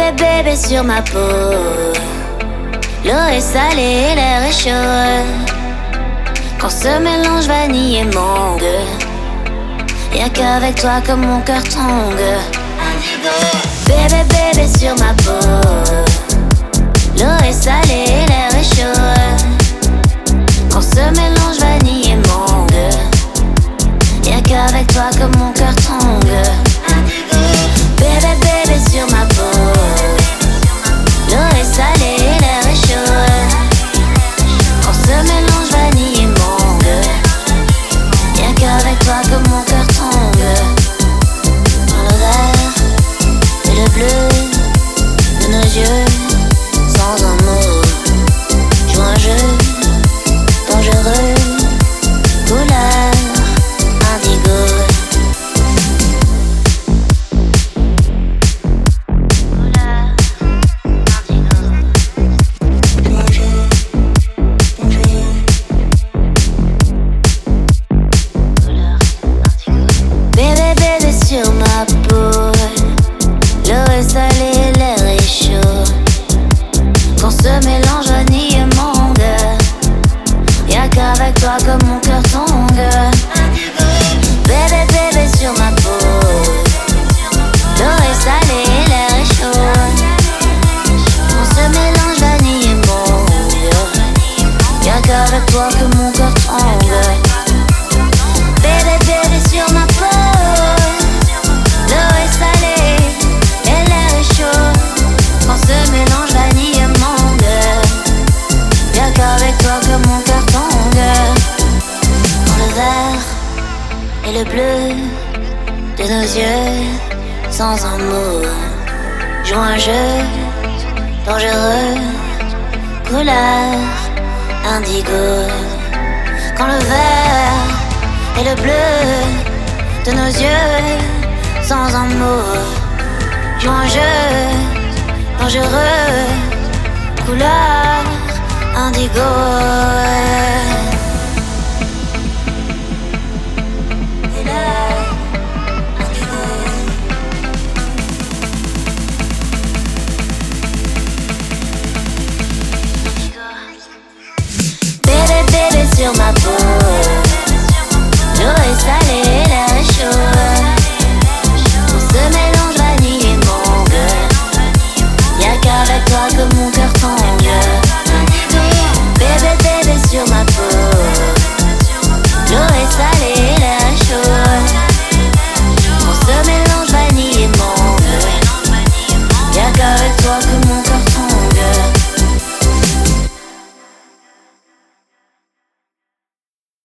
Bébé, bébé sur ma peau. L'eau est salée et l'air est chaud. Quand se mélange vanille et mangue, y'a qu'avec toi que mon cœur tangue. Bébé, bébé sur ma peau. L'eau est salée et l'air est chaud. Quand se mélange vanille et mangue, y'a qu'avec toi que mon cœur tangue. Bébé, bébé sur ma peau. L'eau est salée et l'air est chaud. Quand se mélange vanille et mangue, y'a qu'avec toi que mon cœur tangue. Dans le vert et le bleu de nos yeux, sans un mot, joue un jeu dangereux, couleur indigo. Sur ma peau, l'eau est salée, l'air est chaud. Quand se mélange vanille et mangue, y'a qu'avec toi que mon cœur tangue. Bébé, bébé sur ma peau, l'eau est salée, l'air est chaud. Quand se mélange vanille et mangue, y'a qu'avec toi que mon cœur tangue. Bébé, bébé sur ma peau. L'eau est salée et l'air est chaud. Quand se mélange vanille et mangue, y'a qu'avec toi que mon cœur tangue. Dans le vert et le bleu de nos yeux, sans un mot, joue un jeu dangereux, couleur indigo. Quand le vert et le bleu de nos yeux, sans un mot, joue un jeu dangereux, couleur indigo. Bébé, bébé sur ma peau, l'eau est salée, l'air est chaud. Se mélange vanille et mangue, y'a qu'avec toi que mon cœur tangue. Bébé, bébé sur ma peau, l'eau est salée.